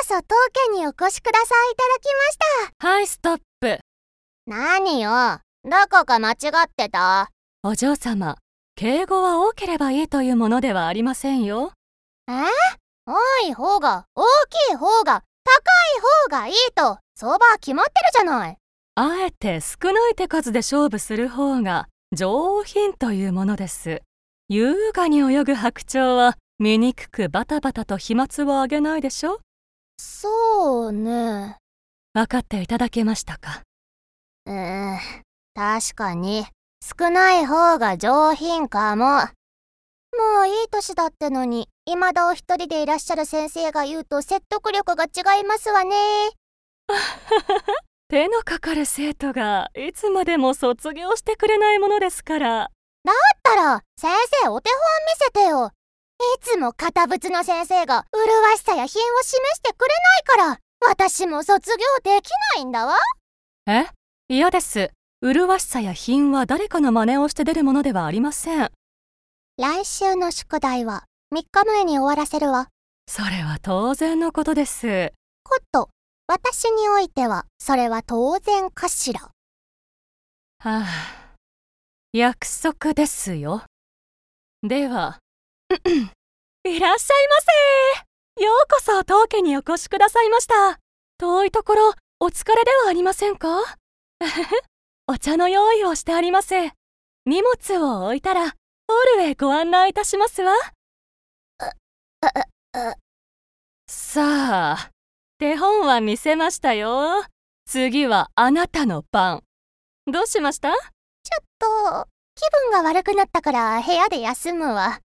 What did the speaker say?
そ当家にお越しください。いただきました。 はい、ストップ。 何よ、どこか間違ってた？ お嬢様、敬語は多ければいいというものではありませんよ。 多い方が、大きい方が、高い方がいいと相場は決まってるじゃない。 あえて少ない手数で勝負する方が上品というものです。優雅に泳ぐ白鳥は醜くバタバタと飛沫をあげないでしょ。 そうね。 分かっていただけましたか？ 確かに少ない方が上品かも。もういい年だってのに、未だお一人でいらっしゃる先生が言うと説得力が違いますわね。 手のかかる生徒がいつまでも卒業してくれないものですから。 だったら先生お手本見せてよ。いつも堅物の先生が麗しさや品を示してくれないから、私も卒業できないんだわ。 嫌です。麗しさや品は誰かの真似をして出るものではありません。 来週の宿題は3日前に終わらせるわ。 それは当然のことです。 私においてはそれは当然かしら。 約束ですよ。では、いらっしゃいませ。ようこそ当家にお越しくださいました。遠いところお疲れではありませんか？お茶の用意をしてあります。荷物を置いたらホールへご案内いたしますわ。さあ、手本は見せましたよ。次はあなたの番。どうしました？ ちょっと気分が悪くなったから部屋で休むわ。